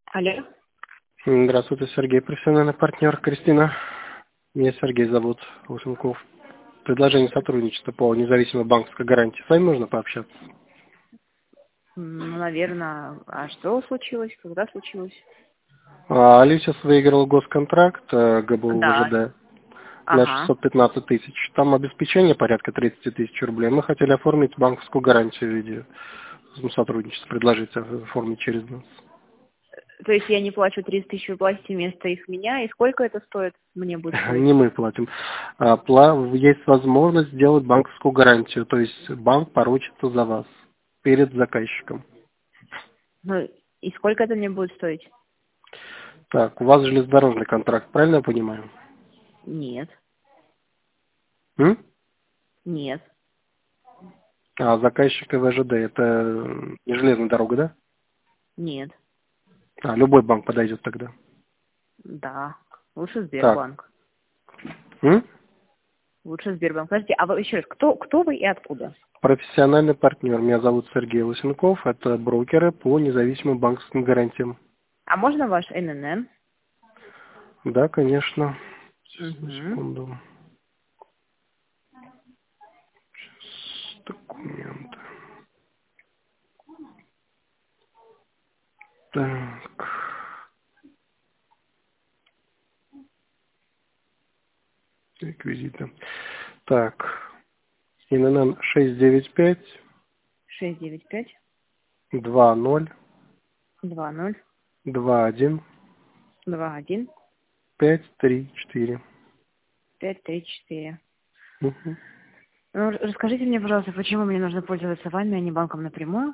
Алло. Здравствуйте, Сергей, профессиональный партнер Кристина. Меня Сергей зовут, Лысенков. Предложение сотрудничества по независимой банковской гарантии. С вами можно пообщаться? Ну, наверное. А что случилось? Когда случилось? Алисия выиграл госконтракт ГБУ Да. ВЖД на Ага. 615 тысяч. Там обеспечение порядка 30 тысяч рублей. Мы хотели оформить банковскую гарантию в виде сотрудничества, предложить оформить через нас. То есть я не плачу 30 тысяч, вы платите вместо их меня. И сколько это стоит? Мне будет стоить? Не мы платим. Есть возможность сделать банковскую гарантию, то есть банк поручится за вас перед заказчиком. Ну, и сколько это мне будет стоить? Так, у вас железнодорожный контракт, правильно я понимаю? Нет. М? Нет. А заказчик ВЖД это не железная дорога, да? Нет. Любой банк подойдет тогда. Да. Лучше Так. Сбербанк. М? Лучше Сбербанк. Подождите, а вы еще раз, кто вы и откуда? Профессиональный партнер. Меня зовут Сергей Лысенков. Это брокеры по независимым банковским гарантиям. А можно ваш ННН? Да, конечно. Сейчас, на Угу. секунду. Документы. Так. Реквизиты. Так. ИНН 695 695 20 20 21 21 534. 534. Мгм. Ну, расскажите мне, пожалуйста, почему мне нужно пользоваться вами, а не банком напрямую?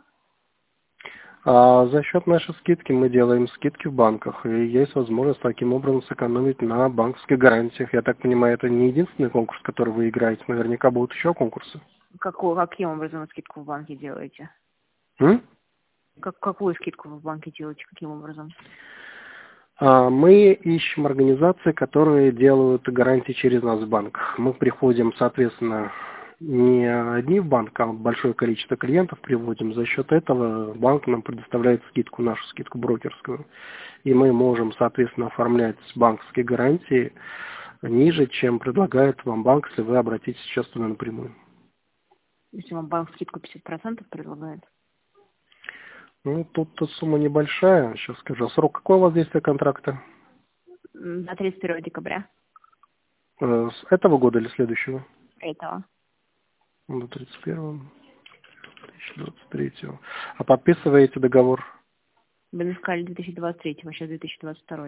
За счет нашей скидки мы делаем скидки в банках, и есть возможность таким образом сэкономить на банковских гарантиях. Я так понимаю, это не единственный конкурс, который вы играете, наверняка будут еще конкурсы. Каким образом вы скидку в банке делаете? М? Какую скидку вы в банке делаете? Каким образом? Мы ищем организации, которые делают гарантии через нас в банк. Мы приходим, соответственно, не одни в банк, а большое количество клиентов приводим. За счет этого банк нам предоставляет скидку, нашу скидку брокерскую. И мы можем, соответственно, оформлять банковские гарантии ниже, чем предлагает вам банк, если вы обратитесь сейчас туда напрямую. Если вам банк скидку 50% предлагает? Ну, тут сумма небольшая, сейчас скажу. А срок какой у вас действия контракта? До 31 декабря С этого года или следующего? этого. До 31 2023. А подписываете договор? Вы мне сказали 2023, а сейчас 2022.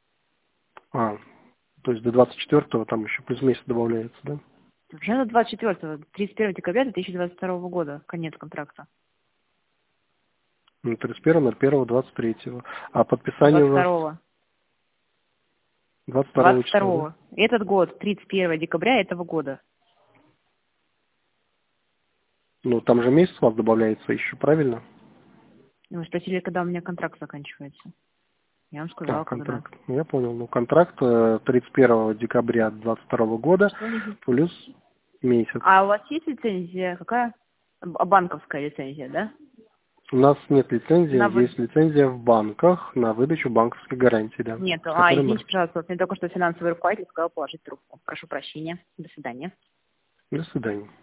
То есть до 24-го там еще плюс месяц добавляется, да? Вообще до 24, 31 декабря 2022 года, конец контракта. 31.01.23. А подписание у вас 22. 22 числа, да? 22. Этот год, 31 декабря этого года. Ну, там же месяц у вас добавляется еще, правильно? Вы спросили, когда у меня контракт заканчивается. Я вам сказала, когда. Контракт. Я понял. Ну, контракт 31 декабря 2022 года Что они... плюс месяц. А у вас есть лицензия? Какая? Банковская лицензия, да? У нас нет лицензии, На вы... есть лицензия в банках на выдачу банковской гарантии, да. Нет. С которой мы... Извините, пожалуйста, вот мне только что финансовый руководитель сказал положить трубку. Прошу прощения. До свидания. До свидания.